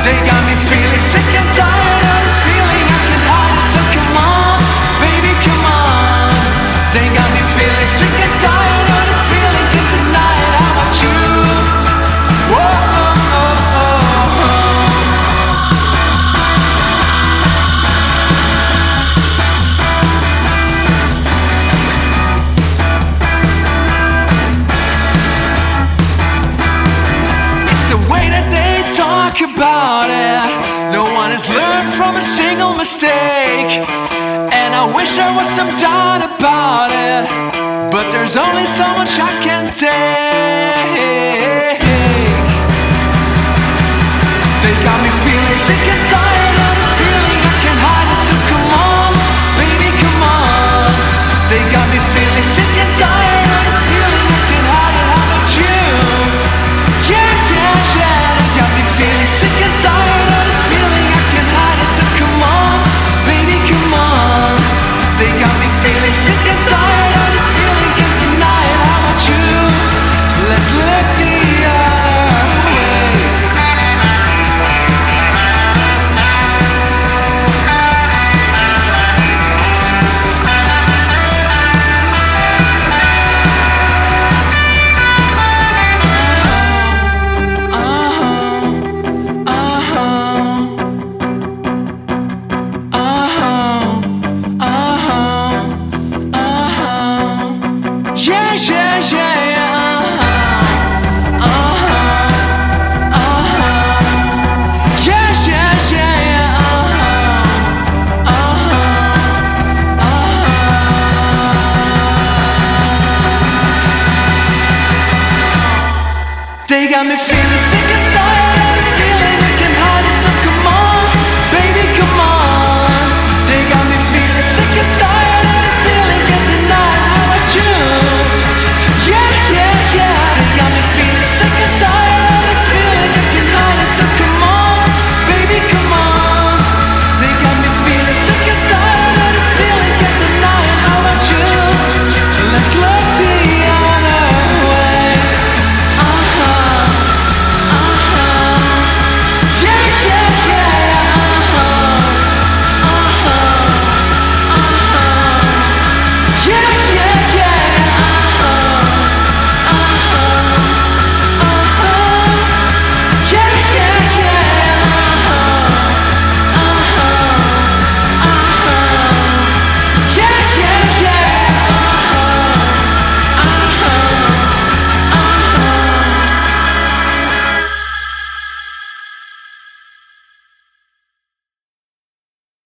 They got me feeling sick and tired of this feeling I can hide it. So come on, baby, come on. They got me feeling sick and tired of this feeling, can't deny it. How about you? Whoa. About it, no one has learned from a single mistake, and I wish there was some doubt about it, but there's only so much I can take. They got me feeling sick and tired.